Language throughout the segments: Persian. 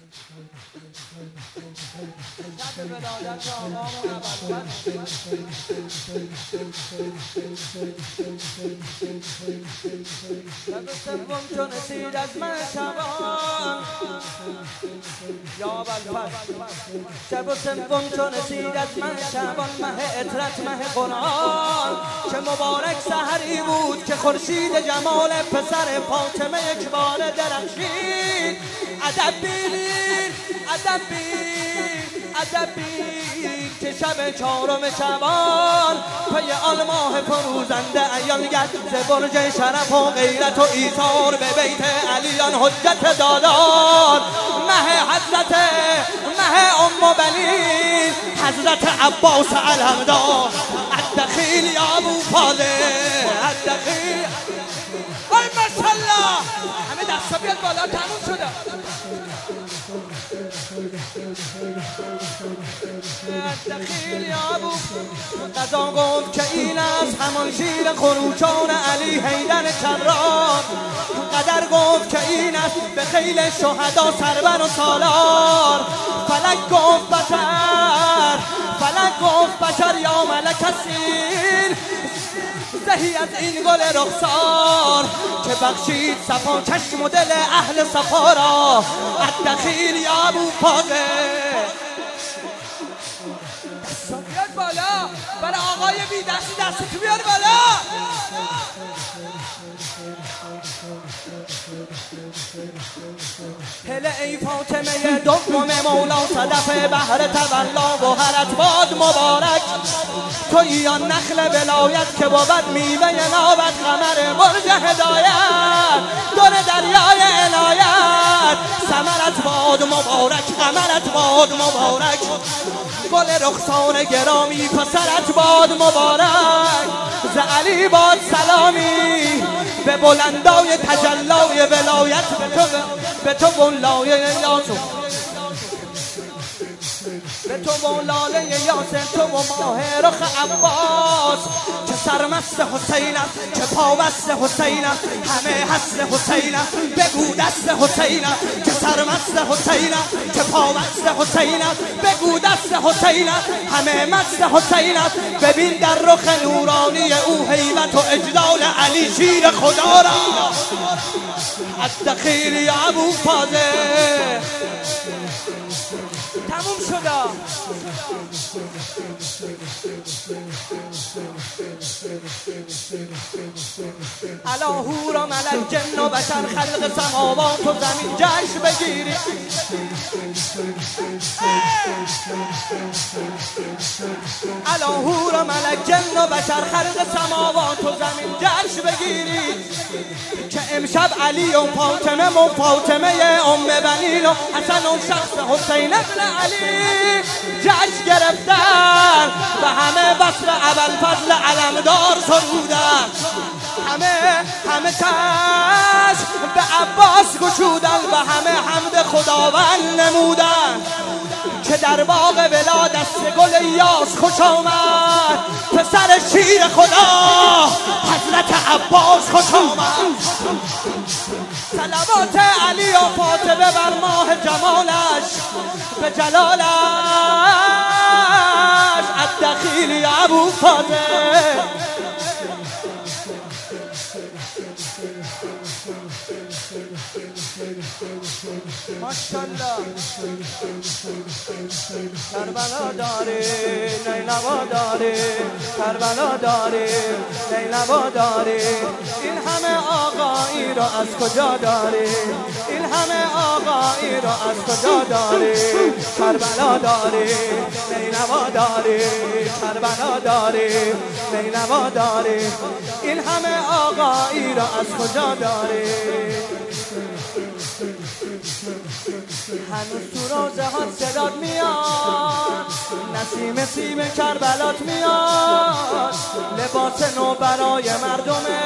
شب سوم چون رسید از من شبان یا بلفت شب سوم چون رسید از من شبان مه اطرت مه قرآن چه مبارک سحری بود که خورشید جمال پسر فاطمه یک بار درخشید ادبی که شب چهارم شبان پی آن ماه فروزنده عیان گشت ز برج شرف و غیرت و ایثار به بیت علیان حجت دادار مه ام بنین حضرت عباس علمدار الدخیل یا ابو فاضل الدخیل آی ماشاءالله همه دستا بیاد بالا تموم شده الدخیل یا ابو قضا گفت که این است همان شیر خروشان علی حیدر کران قدر گفت که این است به خیل شهدا سرور و سالار فلک گفت بشر یا ملک السیر زهی از این گل رخسار که بخشید صفا چشم و دل اهل صفا را الدخیل یا ابو فاضل دستا بیار بالا برای آقای بی دستی تو بیار بالا هله ای فاطمه دوم مولا صدف بحر تولا و هرت باد مبارک تویی آن نخل ولایت که بود میوه نابت قمر برج هدایت در دریای عنایت ثمرت باد مبارک قمرت باد مبارک گل رخسار گرامی پسرت باد مبارک ز علی باد سلامی به بلندای تجلای ولایت به تو بلای یاسو به تو مولاله یاسر تو و ماه رخ عباس که سرمست حسین است که پابست حسین است همه هست حسین است بگو دست حسین است که سرمست حسین است که پابست حسین است بگو دست حسین است همه مست حسین است ببین در رخ نورانی او هیبت و اجلال علی شیر خدا را الدخیل یا ابو فاضل تموم شده الا هورا ملک جن و بشر خلق سماوات و زمین جشن بگیری الا هورا ملک جن و بشر خلق سماوات و زمین جشن بگیری که امشب علی و فاطمه ام بنین و حسن و شخص حسین ابن علی جشن گرفتن و همه بصر ابوالفضل علمدار سرودن همه چشم به عباس گشودن و همه حمد خداوند نمودن که در باغ ولا دست گل یاس خوش آمد پسر شیر خدا حضرت عباس خوش آمد صلوات علی و فاطمه بر ماه جمالش به جلالش الدخیل یا ابو فاضل ماشاءالله کربلا داره نیلوا داره کربلا داره نیلوا داره این همه آقایی را از کجا داره این همه آقایی را از کجا داره کربلا داره نیلوا داره کربلا داره نیلوا داره این همه آقایی را از کجا داره هنوز تو روزه ها صدات میاد نسیم سیم کربلات میاد لباس نو برای مردمه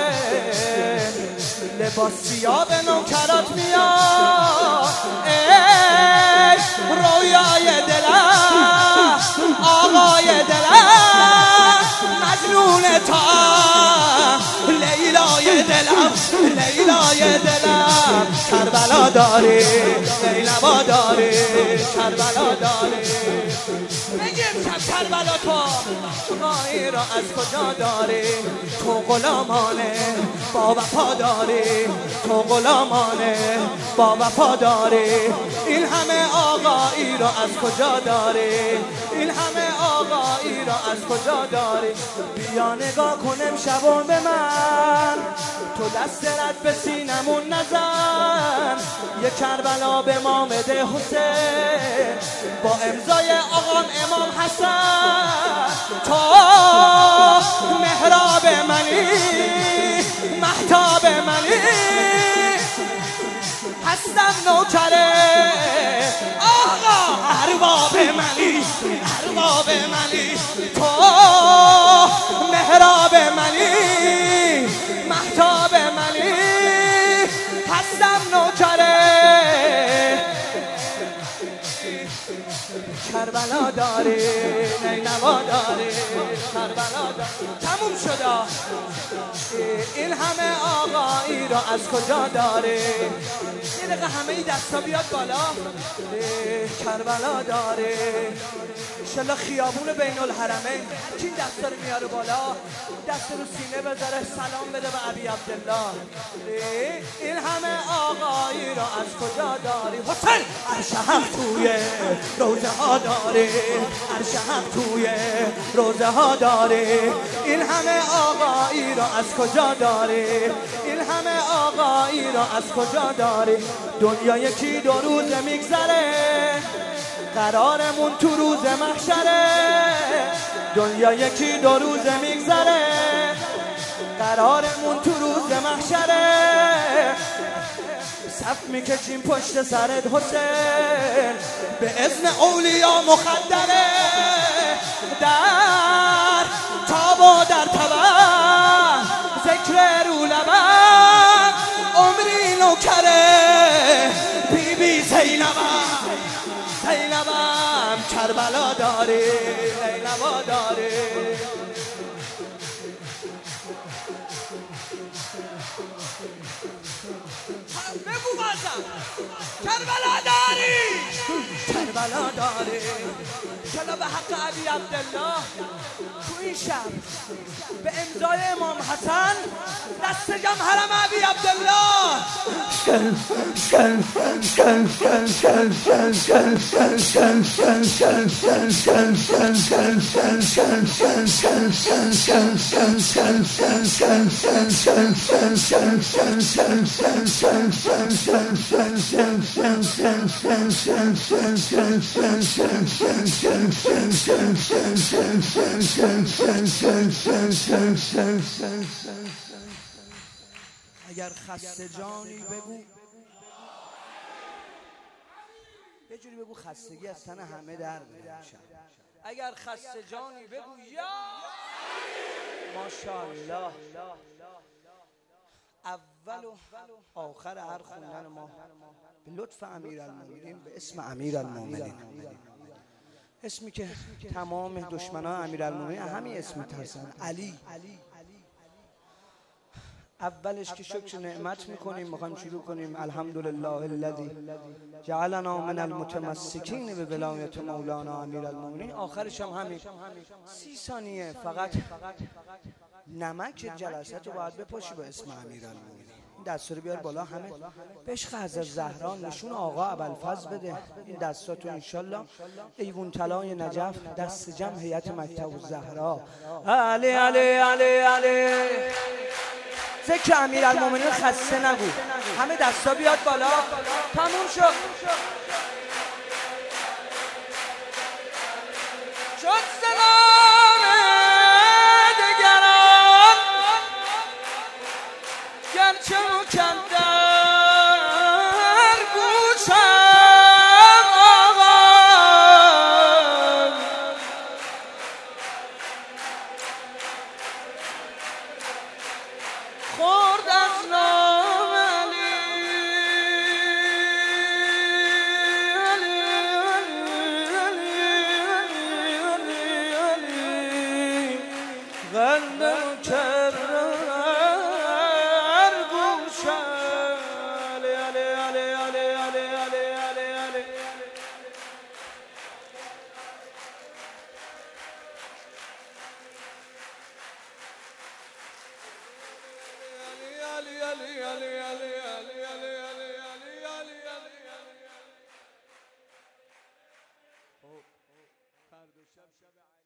لباس سیاه به نوکرات میاد ای رویای دلم آقای دلم مجنون تا لیلای دلم لیلای دلم کربلا داری، لیلوا داری، کربلا داری. بگیم شب کربلا تو مایی را از کجا داری؟ تو غلامانه با وفا داری، تو غلامانه با وفا داری. این همه آقایی را از کجا داری؟ این همه آقایی را از کجا داری؟ بیا نگاه کنم شبان به من، تو دست رد به سینمون نزن. یه کربلا به ما بده حسین، با امضای آقام امام حسن. تو محراب منی، مهتاب منی، هستم نوکره آقا ارباب منی، ارباب منی. تو محراب منی، مهتاب منی، هستم نوکره. کربلا داری، نینوا داری، کربلا داری. تموم شده. این همه آقایی را از کجا داری؟ یه دقیقه همه ای دستا بیاد بالا. کربلا داری. انشالله خیابون بین الحرمین کی این دستا رو میاره بالا، دست رو سینه بذاره سلام بده به ابی عبدالله. این همه آقایی را از کجا داری؟ حسین عرش حق توی روزه ها داری، عرش حق توی روزه ها داری. این همه آقایی را از کجا داری؟ این همه آقایی را از کجا داری؟ دنیا یکی دو روز میگذره، قرارمون تو روز محشره. دنیا یکی دو روز میگذره، قرارمون تو روز محشره. صف میکشیم پشت سرت حسین، به اذن اولیا مخدره. در تاب و در تبر ذکر رو لبم، عمری نوکره بی بی زینبم، زینبم. کربلا داری، لیلوا داری. بگو بازم کربلا داری، کربلا داری. چلا به حق ابی عبدالله تو این شب به امضای امام حسن دست جمع حرم ابی عبدالله. اگر خسته جانی بگو، یه جوری بگو خستگی از تن همه در میاد. اگر خسته جانی بگو یا ماشاءالله. اول و آخر هر خوندن ما به لطف امیرالمومنین به اسم امیرالمومنین، اسمی که تمام دشمنان امیرالمومنین همین اسم میترسن، علی. اولش که شکر نعمت میکنیم، میخوایم شروع کنیم الحمدلله الذی جعلنا من المتمسکین به ولایت مولانا امیرالمومنین. آخرش هم همین 30 ثانیه فقط نمک جلسات رو باید بپاشی با اسم امیرالمومنین. این دستا رو بیار بالا، همه عشق حضرت زهرا نشون آقا ابوالفضل بده. این دستا تو انشالله ایوون طلای نجف دست جمع هیئت مکتب الزهرا. علی علی علی علی. ذکر امیرالمومنین خسته نگو، همه دستا بیاد بالا. تموم شد. شد سلام دگران گرچه مکدر گوشم آقا، خورد از نام علی. علی علی علی علی علی قلب مکرر گوشم. علی علی علی علی علی علی علی علی علی. فردا شب